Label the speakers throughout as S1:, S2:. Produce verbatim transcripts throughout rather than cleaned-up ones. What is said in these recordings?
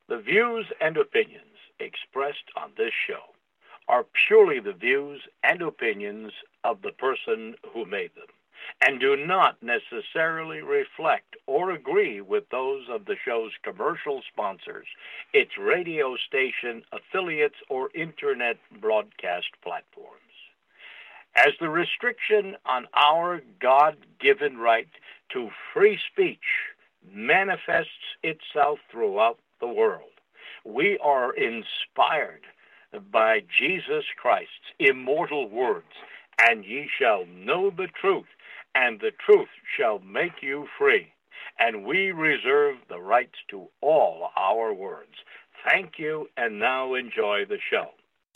S1: The views and opinions expressed on this show are purely the views and opinions of the person who made them, and do not necessarily reflect or agree with those of the show's commercial sponsors, its radio station affiliates, or internet broadcast platforms. As the restriction on our God-given right to free speech manifests itself throughout the world, we are inspired by Jesus Christ's immortal words, "And ye shall know the truth, and the truth shall make you free." And we reserve the rights to all our words. Thank you, and now enjoy the show.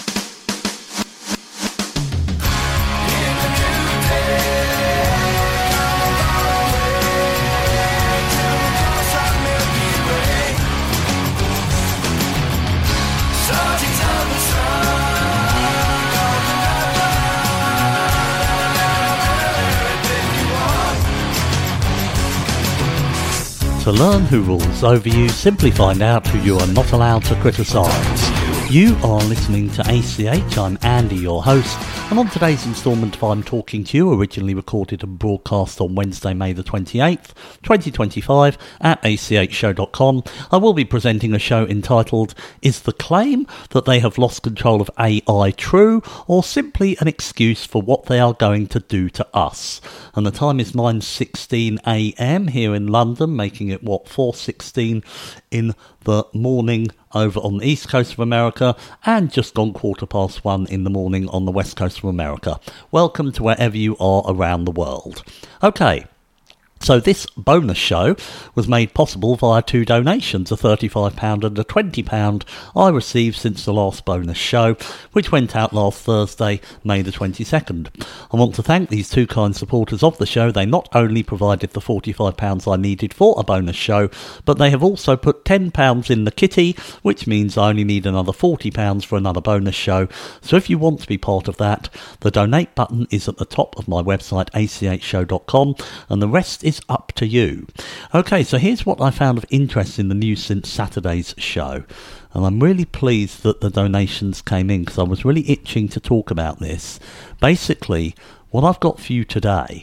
S2: To learn who rules over you, simply find out who you are not allowed to criticise. You are listening to A C H, I'm Andy, your host, and on today's instalment of I'm Talking to You, originally recorded and broadcast on Wednesday, May the twenty-eighth, twenty twenty-five at a c h show dot com, I will be presenting a show entitled Is the Claim That They Have Lost Control of A I True, or Simply an Excuse for What They Are Going to Do to Us? And the time is nine sixteen a m here in London, making it, what, four sixteen in the morning over on the east coast of America, and just gone quarter past one in the morning on the west coast of America. Welcome to wherever you are around the world. Okay. So this bonus show was made possible via two donations, a thirty-five pounds and a twenty pounds I received since the last bonus show, which went out last Thursday, May the twenty-second. I want to thank these two kind supporters of the show. They not only provided the forty-five pounds I needed for a bonus show, but they have also put ten pounds in the kitty, which means I only need another forty pounds for another bonus show. So if you want to be part of that, the donate button is at the top of my website, a c h show dot com, and the rest is up to you. Okay, so here's what I found of interest in the news since Saturday's show, and I'm really pleased that the donations came in because I was really itching to talk about this. Basically, what I've got for you today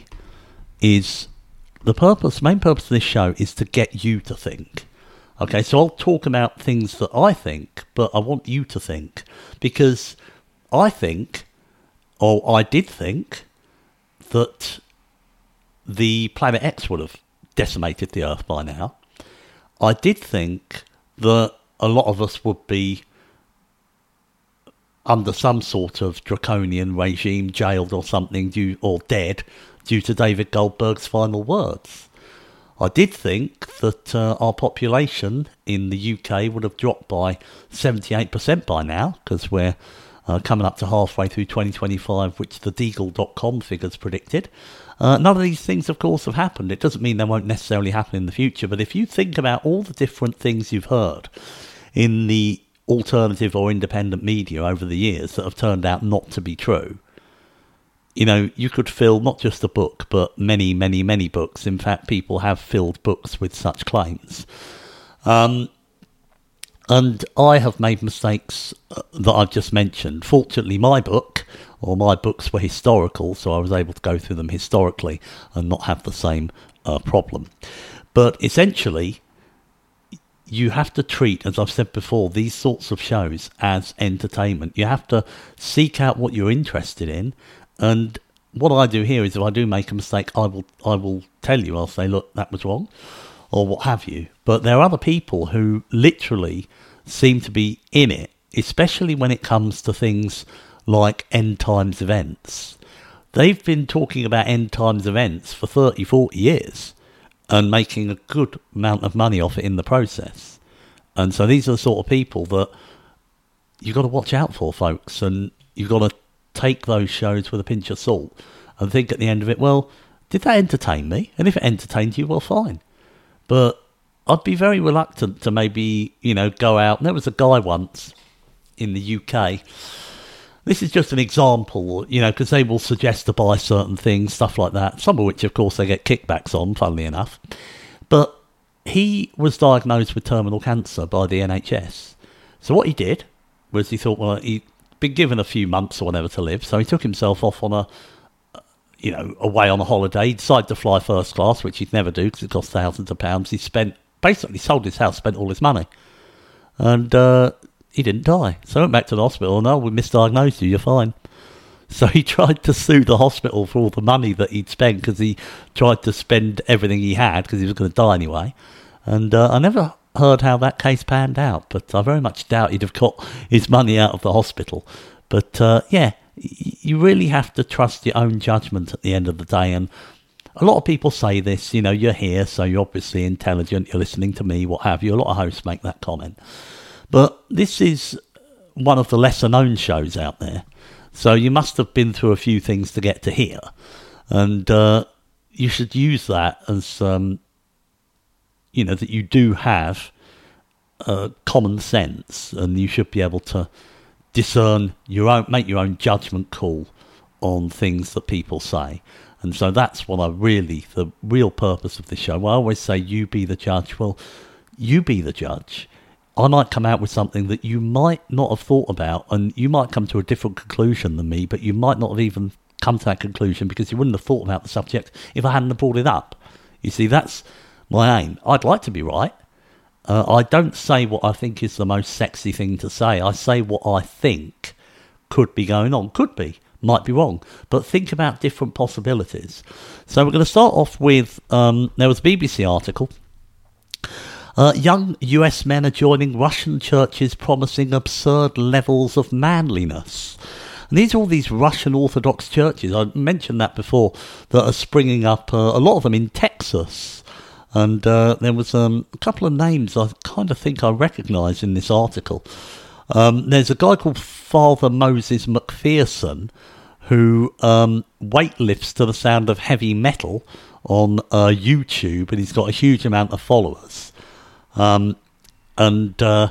S2: is the purpose, main purpose of this show is to get you to think. Okay, so I'll talk about things that I think, but I want you to think, because I think, or I did think, that the Planet X would have decimated the Earth by now. I did think that a lot of us would be under some sort of draconian regime, jailed or something, due, or dead, due to David Goldberg's final words. I did think that uh, our population in the U K would have dropped by seventy-eight percent by now, because we're uh, coming up to halfway through twenty twenty-five, which the Deagle dot com figures predicted. Uh, none of these things, of course, have happened. It doesn't mean they won't necessarily happen in the future, but if you think about all the different things you've heard in the alternative or independent media over the years that have turned out not to be true, you know, you could fill not just a book, but many, many, many books. In fact, people have filled books with such claims. Um, and I have made mistakes uh, that I've just mentioned. Fortunately, my book, or my books were historical, so I was able to go through them historically and not have the same uh, problem. But essentially, you have to treat, as I've said before, these sorts of shows as entertainment. You have to seek out what you're interested in, and what I do here is if I do make a mistake, I will I will tell you. I'll say, look, that was wrong, or what have you. But there are other people who literally seem to be in it, especially when it comes to things like end times events. They've been talking about end times events for thirty, forty years and making a good amount of money off it in the process. And so these are the sort of people that you've got to watch out for, folks, and you've got to take those shows with a pinch of salt and think at the end of it, well, did that entertain me? And if it entertained you, well, fine. But I'd be very reluctant to maybe, you know, go out. And there was a guy once in the U K. This is just an example, you know, because they will suggest to buy certain things, stuff like that, some of which, of course, they get kickbacks on, funnily enough. But he was diagnosed with terminal cancer by the N H S. So what he did was he thought, well, he'd been given a few months or whatever to live, so he took himself off on a, you know, away on a holiday. He decided to fly first class, which he'd never do because it cost thousands of pounds. He spent, basically sold his house, spent all his money. And uh, he didn't die. So I went back to the hospital, and, oh, we misdiagnosed you, you're fine. So he tried to sue the hospital for all the money that he'd spent because he tried to spend everything he had because he was going to die anyway. And uh, I never heard how that case panned out, but I very much doubt he'd have got his money out of the hospital. But uh, yeah, you really have to trust your own judgment at the end of the day. And a lot of people say this, you know, you're here, so you're obviously intelligent, you're listening to me, what have you. A lot of hosts make that comment. But this is one of the lesser known shows out there. So you must have been through a few things to get to here. And uh, you should use that as, um, you know, that you do have uh, common sense, and you should be able to discern your own, make your own judgment call on things that people say. And so that's what I really, the real purpose of this show. Well, I always say, you be the judge. Well, you be the judge. I might come out with something that you might not have thought about, and you might come to a different conclusion than me, but you might not have even come to that conclusion because you wouldn't have thought about the subject if I hadn't have brought it up. You see, that's my aim. I'd like to be right. Uh, I don't say what I think is the most sexy thing to say. I say what I think could be going on. Could be. Might be wrong. But think about different possibilities. So we're going to start off with, um, there was a B B C article. Uh, young U S men are joining Russian churches promising absurd levels of manliness. And these are all these Russian Orthodox churches, I mentioned that before, that are springing up, uh, a lot of them in Texas. And uh, there was um, a couple of names I kind of think I recognise in this article. Um, there's a guy called Father Moses McPherson who um, weightlifts to the sound of heavy metal on uh, YouTube, and he's got a huge amount of followers. Um, and uh,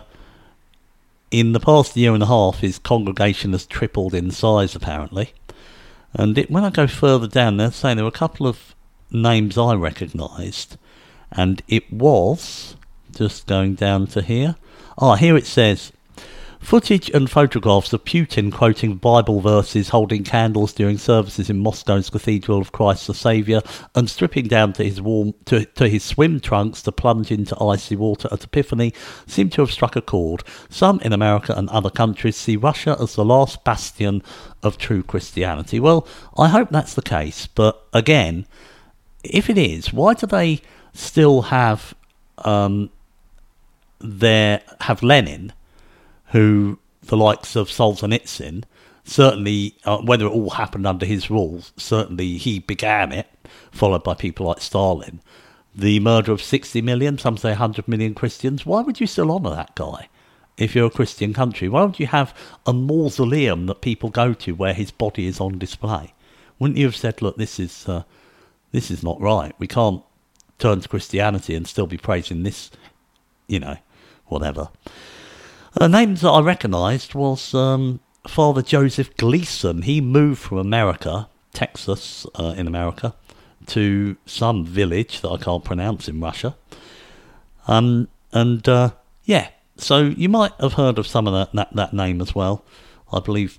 S2: in the past year and a half, his congregation has tripled in size, apparently. And it, when I go further down, they're saying there were a couple of names I recognised, and it was, just going down to here, ah, here it says, footage and photographs of Putin quoting Bible verses, holding candles during services in Moscow's Cathedral of Christ the Saviour, and stripping down to his warm to, to his swim trunks to plunge into icy water at Epiphany seem to have struck a chord. Some in America and other countries see Russia as the last bastion of true Christianity. Well, I hope that's the case, but again, if it is, why do they still have um, their have Lenin, who the likes of Solzhenitsyn, certainly, uh, whether it all happened under his rules, certainly he began it, followed by people like Stalin. The murder of sixty million, some say one hundred million Christians. Why would you still honour that guy if you're a Christian country? Why would you have a mausoleum that people go to where his body is on display? Wouldn't you have said, look, this is uh, this is not right. We can't turn to Christianity and still be praising this, you know, whatever. The names that I recognised was um, Father Joseph Gleason. He moved from America, Texas, uh, in America, to some village that I can't pronounce in Russia. Um, and, uh, yeah, so you might have heard of some of that, that, that name as well. I believe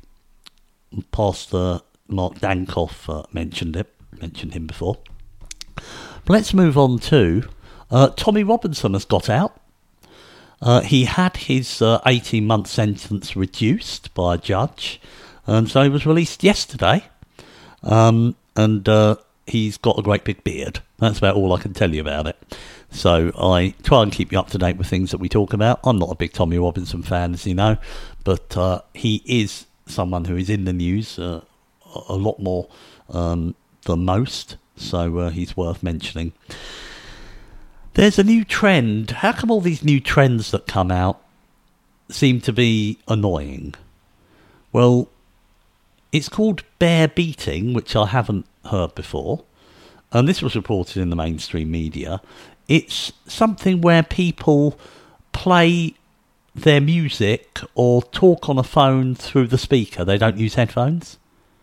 S2: Pastor Mark Dankoff uh, mentioned it, mentioned him before. But let's move on to uh, Tommy Robinson has got out. Uh, he had his uh, eighteen-month sentence reduced by a judge, and so he was released yesterday. Um, and uh, he's got a great big beard. That's about all I can tell you about it. So I try and keep you up to date with things that we talk about. I'm not a big Tommy Robinson fan, as you know, but uh, he is someone who is in the news uh, a lot more um, than most, so uh, he's worth mentioning. There's a new trend. How come all these new trends that come out seem to be annoying? Well, it's called bear beating, which I haven't heard before. And this was reported in the mainstream media. It's something where people play their music or talk on a phone through the speaker. They don't use headphones.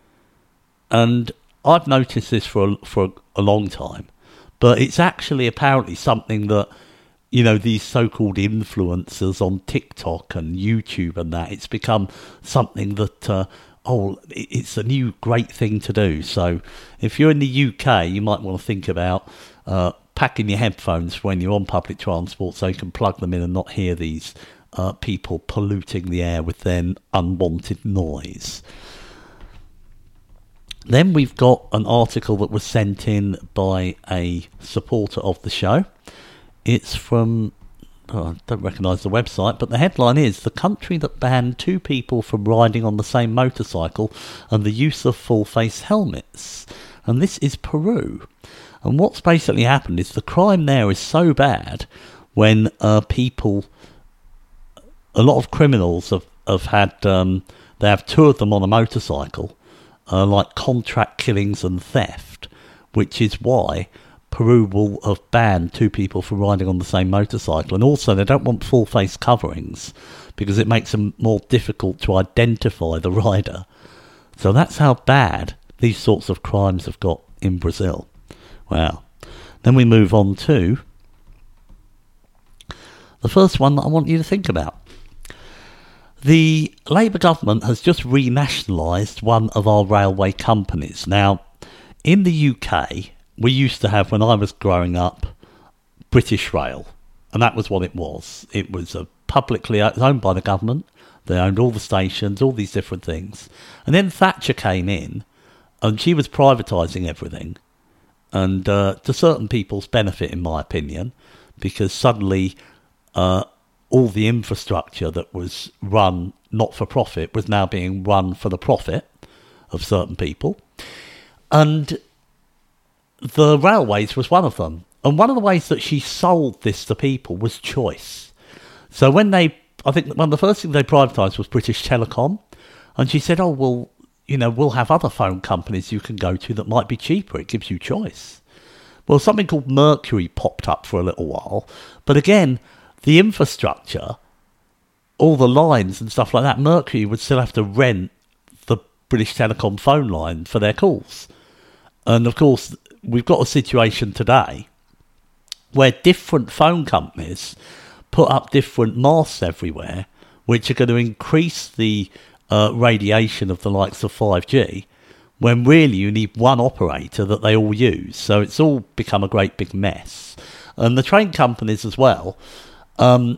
S2: And I've noticed this for a, for a long time. But it's actually apparently something that you know, these so-called influencers on TikTok and YouTube and that. It's become something that, uh, oh, it's a new great thing to do. So if you're in the U K, you might want to think about uh, packing your headphones when you're on public transport so you can plug them in and not hear these uh, people polluting the air with their unwanted noise. Then we've got an article that was sent in by a supporter of the show. It's from, oh, I don't recognise the website, but the headline is, "The country that banned two people from riding on the same motorcycle and the use of full-face helmets." And this is Peru. And what's basically happened is the crime there is so bad when uh, people, a lot of criminals have, have had, um, they have two of them on a motorcycle, Uh, like contract killings and theft, which is why Peru will have banned two people from riding on the same motorcycle. And also they don't want full face coverings because it makes them more difficult to identify the rider. So that's how bad these sorts of crimes have got in Brazil. Wow. Then we move on to the first one that I want you to think about. The Labour government has just renationalised one of our railway companies. Now, in the U K, we used to have, when I was growing up, British Rail. And that was what it was. It was a publicly owned by the government. They owned all the stations, all these different things. And then Thatcher came in, and she was privatising everything. And uh, to certain people's benefit, in my opinion, because suddenly Uh, all the infrastructure that was run not for profit was now being run for the profit of certain people. And the railways was one of them. And one of the ways that she sold this to people was choice. So when they, I think one of the first things they privatised was British Telecom. And she said, oh, well, you know, we'll have other phone companies you can go to that might be cheaper. It gives you choice. Well, something called Mercury popped up for a little while. But again, the infrastructure, all the lines and stuff like that, Mercury would still have to rent the British Telecom phone line for their calls. And of course, we've got a situation today where different phone companies put up different masts everywhere, which are going to increase the uh, radiation of the likes of five G, when really you need one operator that they all use. So it's all become a great big mess. And the train companies as well, Um,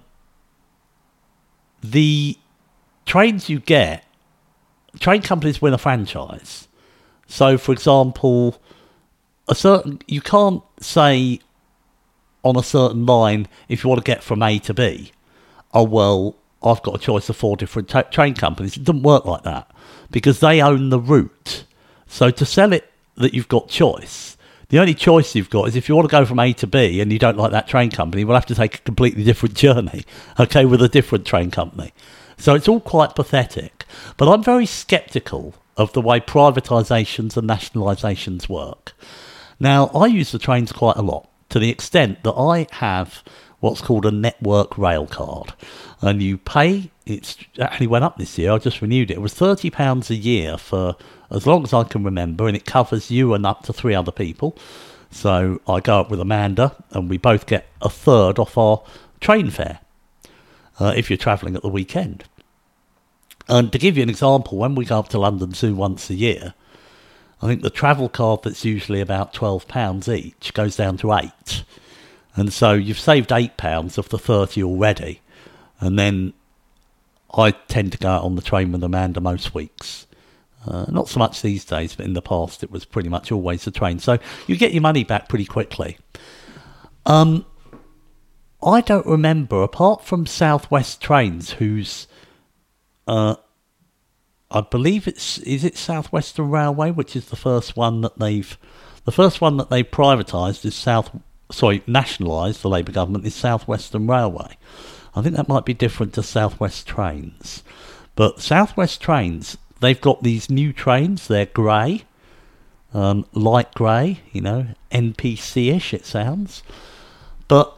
S2: the trains you get, train companies win a franchise. So, for example, a certain you can't say on a certain line, if you want to get from A to B, oh, well, I've got a choice of four different ta- train companies. It doesn't work like that because they own the route. So to sell it that you've got choice, the only choice you've got is if you want to go from A to B and you don't like that train company, we'll have to take a completely different journey, okay, with a different train company. So it's all quite pathetic. But I'm very sceptical of the way privatisations and nationalisations work. Now, I use the trains quite a lot, to the extent that I have what's called a network rail card. And you pay, it's actually went up this year, I just renewed it. It was thirty pounds a year for as long as I can remember, and it covers you and up to three other people. So I go up with Amanda, and we both get a third off our train fare uh, if you're travelling at the weekend. And to give you an example, when we go up to London Zoo once a year, I think the travel card that's usually about twelve pounds each goes down to eight. And so you've saved eight pounds of the thirty already. And then I tend to go out on the train with Amanda most weeks. Uh, not so much these days, but in the past it was pretty much always the train. So you get your money back pretty quickly. Um, I don't remember, apart from South West Trains, whose, uh, I believe it's, is it South Western Railway, which is the first one that they've, the first one that they've privatised is South, sorry, nationalised, the Labour government, is South Western Railway. I think that might be different to South West Trains. But South West Trains, they've got these new trains, they're grey, um, light grey, you know, N P C-ish it sounds. But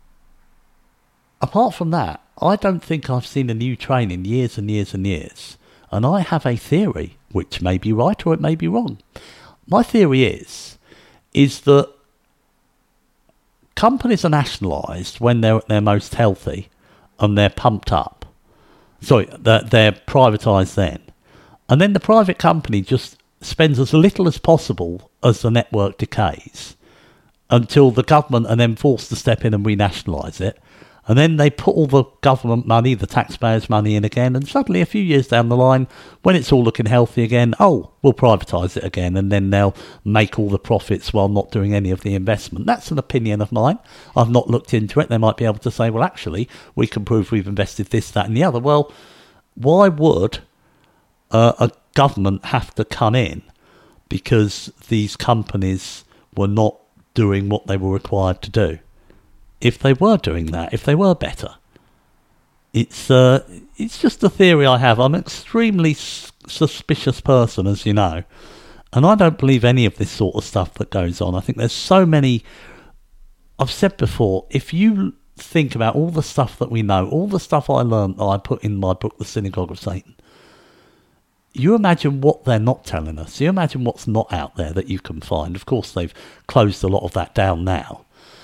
S2: apart from that, I don't think I've seen a new train in years and years and years. And I have a theory, which may be right or it may be wrong. My theory is, is that companies are nationalised when they're at their most healthy and they're pumped up. Sorry, they're, they're privatised then. And then the private company just spends as little as possible as the network decays until the government are then forced to step in and renationalise it. And then they put all the government money, the taxpayers' money in again, and suddenly a few years down the line, when it's all looking healthy again, oh, we'll privatise it again, and then they'll make all the profits while not doing any of the investment. That's an opinion of mine. I've not looked into it. They might be able to say, well, actually, we can prove we've invested this, that, and the other. Well, why would uh, a government have to come in because these companies were not doing what they were required to do? If they were doing that, if they were better, it's uh, it's just a theory I have. I'm an extremely s- suspicious person, as you know, and I don't believe any of this sort of stuff that goes on. I think there's so many. I've said before, if you think about all the stuff that we know, all the stuff I learned that I put in my book, The Synagogue of Satan, you imagine what they're not telling us. You imagine what's not out there that you can find. Of course, they've closed a lot of that down now.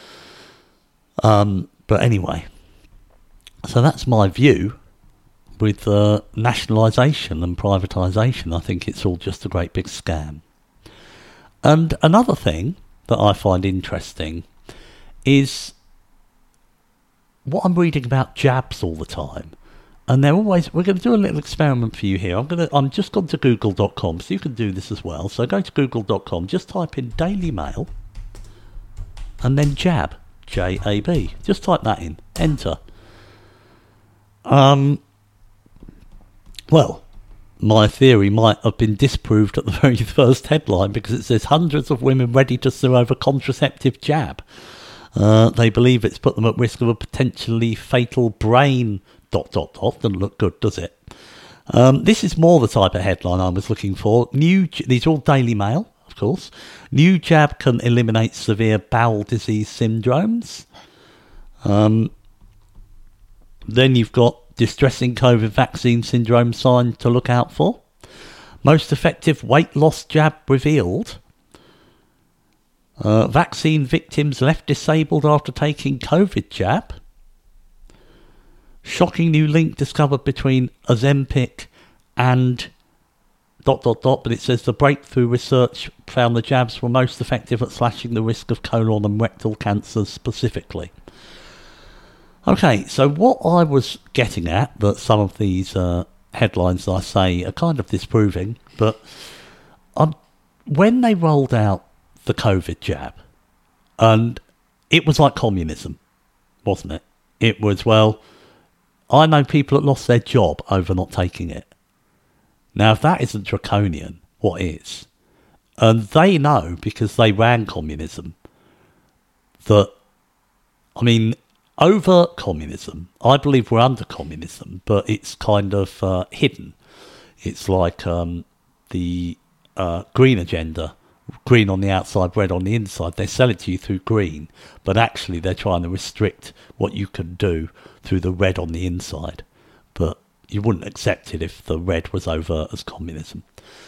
S2: Um, but anyway, so that's my view with uh, nationalisation and privatisation. I think it's all just a great big scam. And another thing that I find interesting is what I'm reading about jabs all the time. And they're always, we're going to do a little experiment for you here. I'm going to, I'm just gone to google dot com, so you can do this as well. So go to google dot com, just type in Daily Mail and then jab. J A B. Just type that in. Enter. Um. Well, my theory might have been disproved at the very first headline because it says hundreds of women ready to sue over contraceptive jab. Uh, they believe it's put them at risk of a potentially fatal brain... Dot, dot, dot. Doesn't look good, does it? Um, this is more the type of headline I was looking for. New. These are all Daily Mail. Of course. New jab can eliminate severe bowel disease syndromes. Um, then you've got distressing COVID vaccine syndrome sign to look out for. Most effective weight loss jab revealed. Uh, vaccine victims left disabled after taking COVID jab. Shocking new link discovered between Ozempic and... dot dot dot, but it says the breakthrough research found the jabs were most effective at slashing the risk of colon and rectal cancers specifically. Okay, so what I was getting at, that some of these uh, headlines I say are kind of disproving, but um, when they rolled out the COVID jab, and it was like communism, wasn't it? It was, well, I know people that lost their job over not taking it. Now, if that isn't draconian, what is? And they know, because they ran communism, that, I mean, over communism, I believe we're under communism, but it's kind of uh, hidden. It's like um, the uh, green agenda, green on the outside, red on the inside. They sell it to you through green, but actually they're trying to restrict what you can do through the red on the inside. But you wouldn't accept it if the red was overt as communism.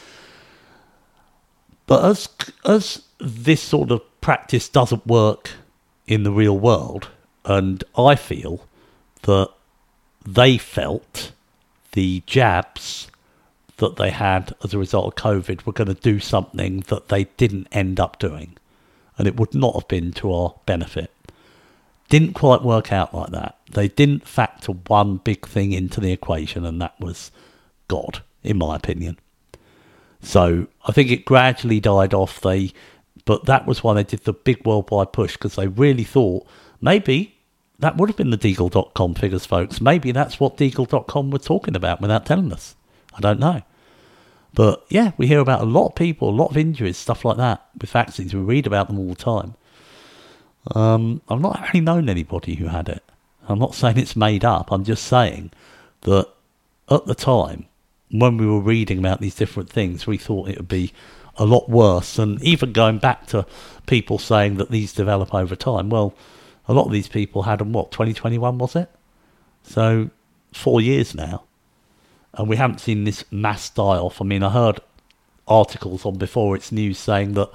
S2: But as as this sort of practice doesn't work in the real world, and I feel that they felt the jabs that they had as a result of COVID were going to do something that they didn't end up doing, and it would not have been to our benefit. Didn't quite work out like that. They didn't factor one big thing into the equation, and that was God, in my opinion. So I think it gradually died off. They, but that was why they did the big worldwide push, because they really thought maybe that would have been the Deagle dot com figures, folks. Maybe that's what Deagle dot com were talking about without telling us. I don't know. But yeah, we hear about a lot of people, a lot of injuries, stuff like that with vaccines. We read about them all the time. Um, I've not actually known anybody who had it. I'm not saying it's made up. I'm just saying that at the time, when we were reading about these different things, we thought it would be a lot worse. And even going back to people saying that these develop over time, well, a lot of these people had them, what, twenty twenty-one was it? So four years now. And we haven't seen this mass die-off. I mean, I heard articles on Before It's News saying that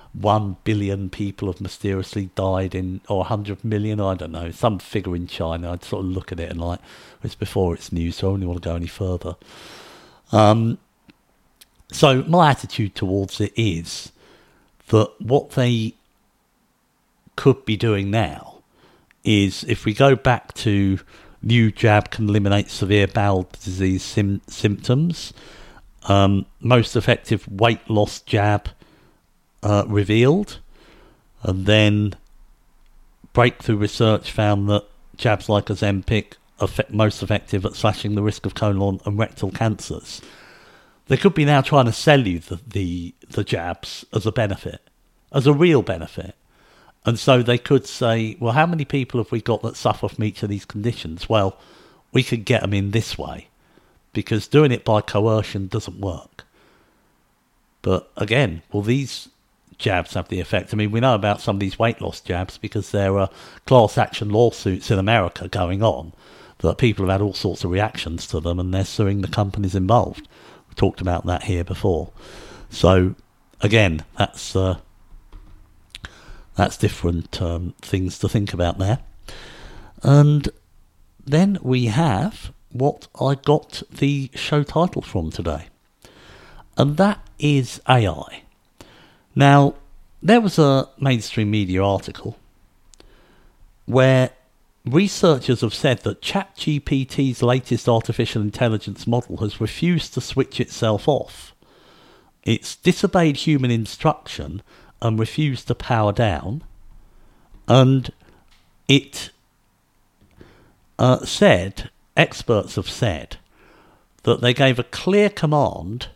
S2: one billion people have mysteriously died in, or one hundred million, I don't know, some figure in China. I'd sort of look at it and like, it's before it's news, so I don't really want to go any further. Um, so my attitude towards it is that what they could be doing now is, if we go back to new jab can eliminate severe bowel disease sim- symptoms, um, most effective weight loss jab uh, revealed, and then breakthrough research found that jabs like Ozempic are fe- most effective at slashing the risk of colon and rectal cancers. They could be now trying to sell you the, the, the jabs as a benefit, as a real benefit. And so they could say, well, how many people have we got that suffer from each of these conditions? Well, we could get them in this way, because doing it by coercion doesn't work. But again, will these jabs have the effect? I mean, we know about some of these weight loss jabs because there are class action lawsuits in America going on that people have had all sorts of reactions to them, and they're suing the companies involved. We talked about that here before. So again, that's uh, that's different um, things to think about there. And then we have what I got the show title from today, and that is A I. Now, there was a mainstream media article where researchers have said that ChatGPT's latest artificial intelligence model has refused to switch itself off. It's disobeyed human instruction and refused to power down, and it uh, said, experts have said, that they gave a clear command,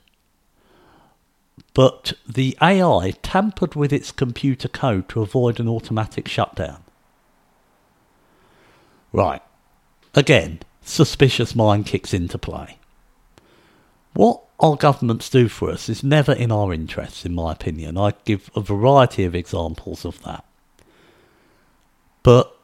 S2: but the A I tampered with its computer code to avoid an automatic shutdown. Right. Again, suspicious mind kicks into play. What our governments do for us is never in our interests, in my opinion. I give a variety of examples of that. But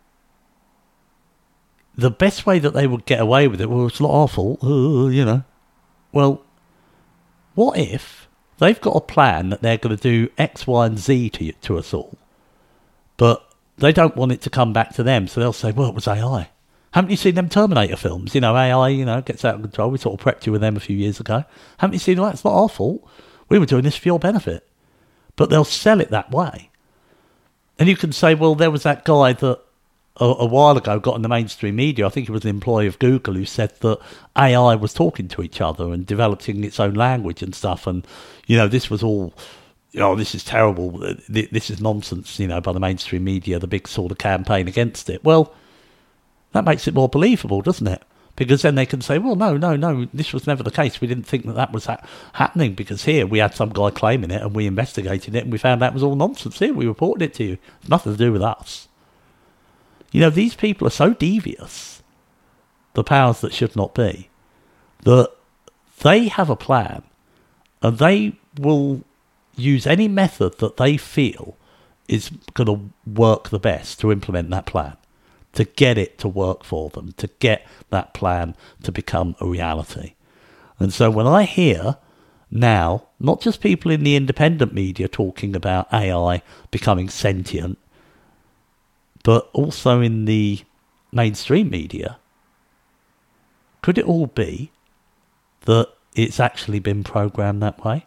S2: the best way that they would get away with it, well, it's not our fault, uh, you know. Well, what if they've got a plan that they're going to do X, Y, and Z to, to us all, but they don't want it to come back to them, so they'll say, well, it was A I. Haven't you seen them Terminator films? You know, A I, you know, gets out of control. We sort of prepped you with them a few years ago. Haven't you seen that? It's not our fault. We were doing this for your benefit. But they'll sell it that way. And you can say, well, there was that guy that a, a while ago got in the mainstream media, I think he was an employee of Google, who said that A I was talking to each other and developing its own language and stuff. And, you know, this was all, oh, this is terrible. This is nonsense, you know, by the mainstream media, the big sort of campaign against it. Well, that makes it more believable, doesn't it? Because then they can say, well, no, no, no, this was never the case. We didn't think that that was ha- happening because here we had some guy claiming it and we investigated it and we found that was all nonsense. Here, we reported it to you. It's nothing to do with us. You know, these people are so devious, the powers that should not be, that they have a plan and they will use any method that they feel is going to work the best to implement that plan, to get it to work for them, to get that plan to become a reality. And so when I hear now, not just people in the independent media talking about A I becoming sentient, but also in the mainstream media, could it all be that it's actually been programmed that way?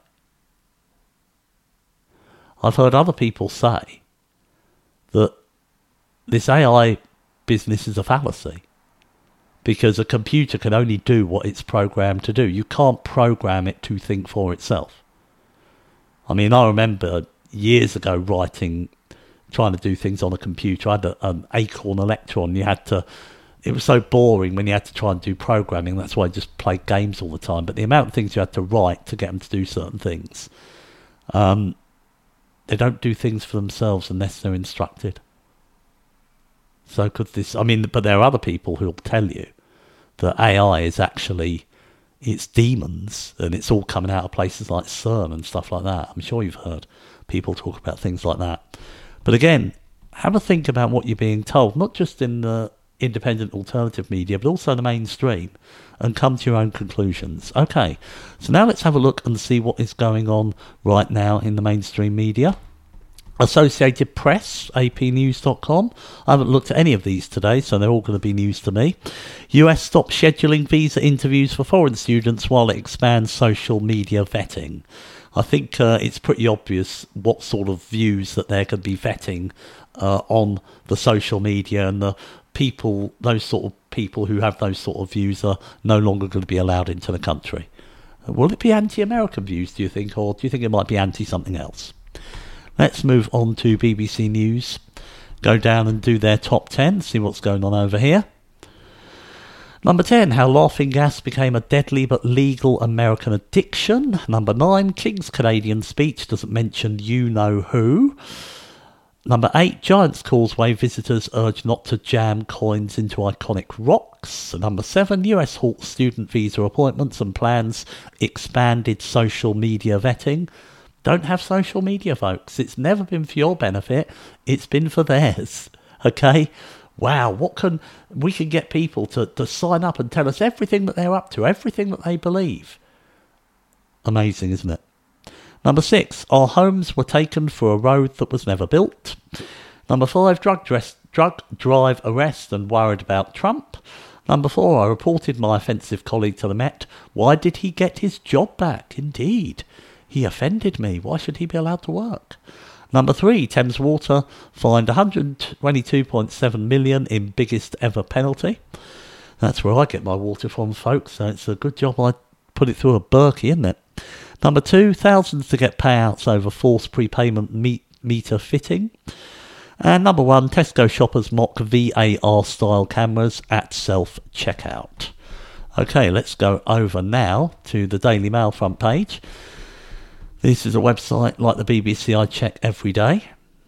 S2: I've heard other people say that this A I business is a fallacy because a computer can only do what it's programmed to do. You can't program it to think for itself. I mean, I remember years ago writing, trying to do things on a computer. I had a, an Acorn Electron. You had to, it was so boring when you had to try and do programming. That's why I just played games all the time. But the amount of things you had to write to get them to do certain things, um, they don't do things for themselves unless they're instructed. So could this, I mean, but there are other people who'll tell you that A I is actually, it's demons and it's all coming out of places like CERN and stuff like that. I'm sure you've heard people talk about things like that. But again, have a think about what you're being told, not just in the independent alternative media, but also the mainstream, and come to your own conclusions. Okay, so now let's have a look and see what is going on right now in the mainstream media. Associated Press, A P news dot com. I haven't looked at any of these today, so they're all going to be news to me. U S stops scheduling visa interviews for foreign students while it expands social media vetting. I think uh, it's pretty obvious what sort of views that they're going to be vetting uh, on the social media, and the people, those sort of people who have those sort of views are no longer going to be allowed into the country. Will it be anti-American views, do you think, or do you think it might be anti-something else? Let's move on to B B C News. Go down and do their top ten, see what's going on over here. Number ten, how laughing gas became a deadly but legal American addiction. Number nine, King's Canadian speech doesn't mention you-know-who. Number eight, Giant's Causeway visitors urge not to jam coins into iconic rocks. Number seven, U S halts student visa appointments and plans expanded social media vetting. Don't have social media, folks. It's never been for your benefit. It's been for theirs. Okay? Wow, what can... We can get people to, to sign up and tell us everything that they're up to, everything that they believe. Amazing, isn't it? Number six, our homes were taken for a road that was never built. Number five, drug, dress, drug drive arrest and worried about Trump. Number four, I reported my offensive colleague to the Met. Why did he get his job back? Indeed. He offended me. Why should he be allowed to work? Number three, Thames Water fined one hundred twenty-two point seven million dollars in biggest ever penalty. That's where I get my water from, folks, so it's a good job I put it through a Berkey, isn't it? Number two, thousands to get payouts over forced prepayment meet, meter fitting. And number one, Tesco shoppers mock V A R-style cameras at self-checkout. Okay, let's go over now to the Daily Mail front page. This is a website like the B B C I check every day.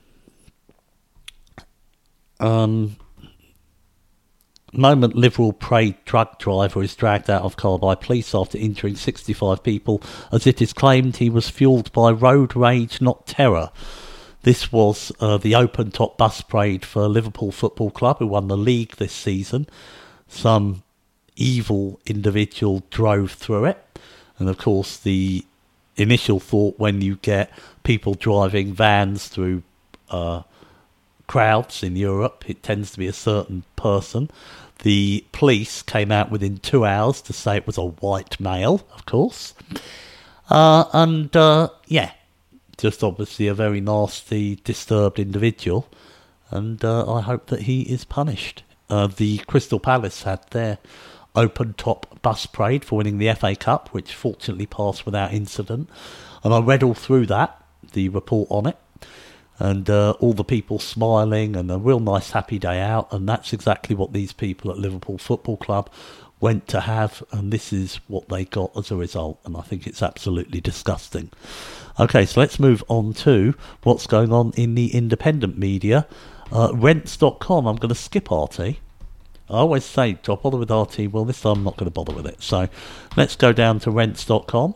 S2: Um, moment Liverpool Parade drug driver is dragged out of car by police after injuring sixty-five people, as it is claimed he was fuelled by road rage, not terror. This was uh, the open-top bus parade for Liverpool Football Club, who won the league this season. Some evil individual drove through it, and of course the initial thought when you get people driving vans through uh, crowds in Europe, it tends to be a certain person. The police came out within two hours to say it was a white male, of course. Uh, and, uh, yeah, just obviously a very nasty, disturbed individual. And uh, I hope that he is punished. Uh, the Crystal Palace had their open-top bus parade for winning the F A Cup, which fortunately passed without incident. And I read all through that, the report on it, and uh, all the people smiling and a real nice happy day out, and that's exactly what these people at Liverpool Football Club went to have, and this is what they got as a result, and I think it's absolutely disgusting. Okay, so let's move on to what's going on in the independent media. Uh, rents dot com, I'm going to skip R T. I always say, do I bother with R T? Well, this time I'm not going to bother with it. So let's go down to rents dot com.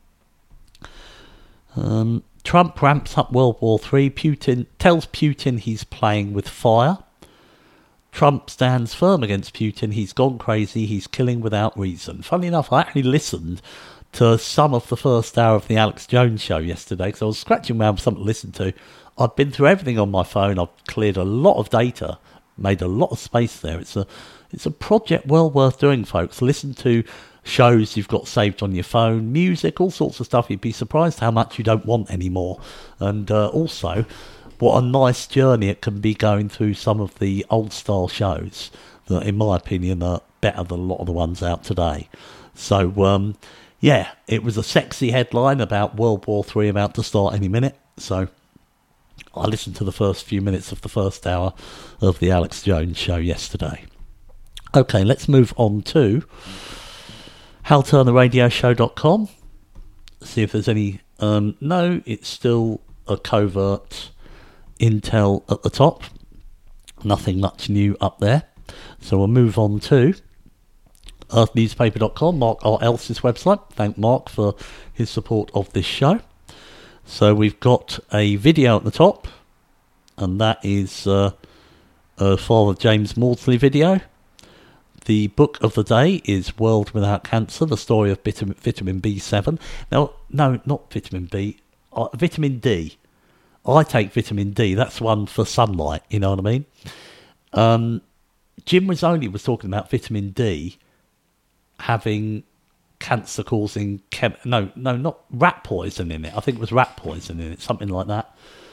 S2: Um, Trump ramps up World War Three. Putin tells Putin he's playing with fire. Trump stands firm against Putin. He's gone crazy. He's killing without reason. Funny enough, I actually listened to some of the first hour of the Alex Jones show yesterday because I was scratching around for something to listen to. I've been through everything on my phone. I've cleared a lot of data. Made a lot of space there. It's a it's a project well worth doing, folks. Listen to shows you've got saved on your phone, music, all sorts of stuff. You'd be surprised how much you don't want anymore. And uh, also, what a nice journey it can be going through some of the old style shows that, in my opinion, are better than a lot of the ones out today. So, um, yeah, it was a sexy headline about World War Three about to start any minute. So I listened to the first few minutes of the first hour of the Alex Jones show yesterday. Okay, let's move on to hal turner radio show dot com. See if there's any... Um, no, it's still a covert intel at the top. Nothing much new up there. So we'll move on to earth newspaper dot com, Mark R. Ellis's website. Thank Mark for his support of this show. So we've got a video at the top, and that is uh, uh, Father James Maudsley video. The book of the day is World Without Cancer, the story of vitamin, vitamin B seven. Now, no, not vitamin B, uh, vitamin D. I take vitamin D, that's one for sunlight, you know what I mean? Um, Jim Rizzoli was talking about vitamin D having cancer-causing, chem- no, no, not rat poison in it. I think it was rat poison in it, something like that.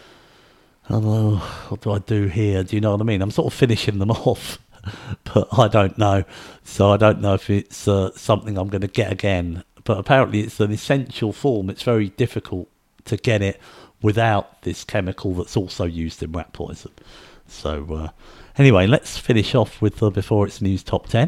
S2: Oh, what do I do here? Do you know what I mean? I'm sort of finishing them off, but I don't know. So I don't know if it's uh, something I'm going to get again. But apparently it's an essential form. It's very difficult to get it without this chemical that's also used in rat poison. So uh, anyway, let's finish off with the Before It's News Top ten.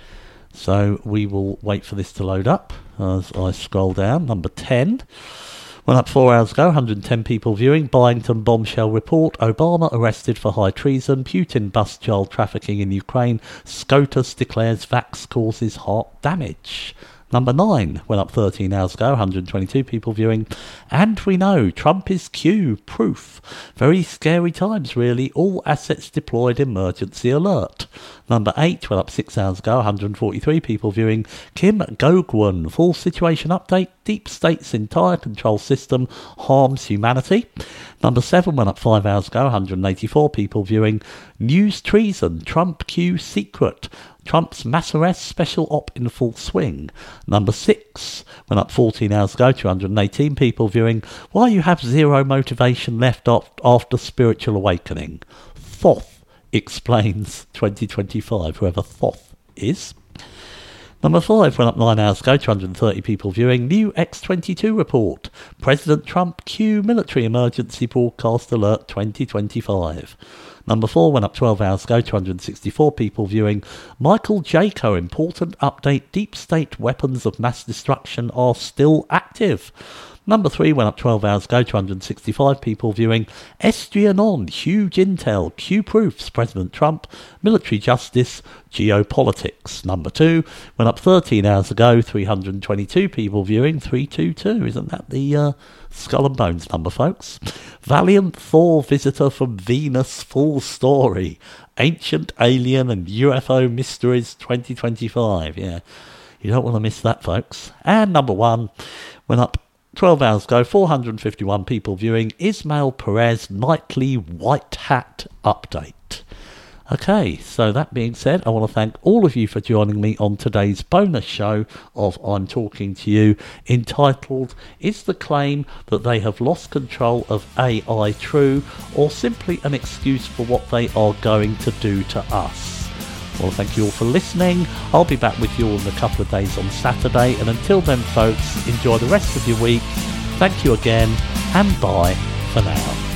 S2: So we will wait for this to load up as I scroll down. Number ten. Went up four hours ago, one hundred ten people viewing. Byington bombshell report. Obama arrested for high treason. Putin busts child trafficking in Ukraine. SCOTUS declares vax causes heart damage. Number nine went up thirteen hours ago, one hundred twenty-two people viewing. And we know Trump is Q, proof. Very scary times, really. All assets deployed, emergency alert. Number eight went up six hours ago, one hundred forty-three people viewing. Kim Gogwan, full situation update. Deep State's entire control system harms humanity. Number seven went up five hours ago, one hundred eighty-four people viewing. News treason, Trump Q secret. Trump's mass arrest special op in full swing. Number six went up fourteen hours ago, two hundred eighteen people viewing. Why you have zero motivation left after spiritual awakening. Thoth explains twenty twenty-five, whoever Thoth is. Number five went up nine hours ago, two hundred thirty people viewing. New X twenty-two report. President Trump Q military emergency broadcast alert twenty twenty-five. Number four went up twelve hours ago, two hundred sixty-four people viewing. Michael Jaco, important update. Deep state weapons of mass destruction are still active. Number three went up twelve hours ago, two hundred sixty-five people viewing. Estrianon, huge intel, Q proofs, President Trump, military justice, geopolitics. Number two went up thirteen hours ago, three hundred twenty-two people viewing. three two two, isn't that the uh, Skull and Bones number, folks? Valiant Thor visitor from Venus, full story. Ancient alien and U F O mysteries twenty twenty-five. Yeah, you don't want to miss that, folks. And number one went up twelve hours ago, four hundred fifty-one people viewing. Ismail Perez nightly white hat update. Okay, so that being said, I want to thank all of you for joining me on today's bonus show of I'm Talking to You, entitled, Is the claim that they have lost control of A I true, or simply an excuse for what they are going to do to us? Well, thank you all for listening. I'll be back with you all in a couple of days on Saturday, and until then, folks, enjoy the rest of your week. Thank you again, and bye for now.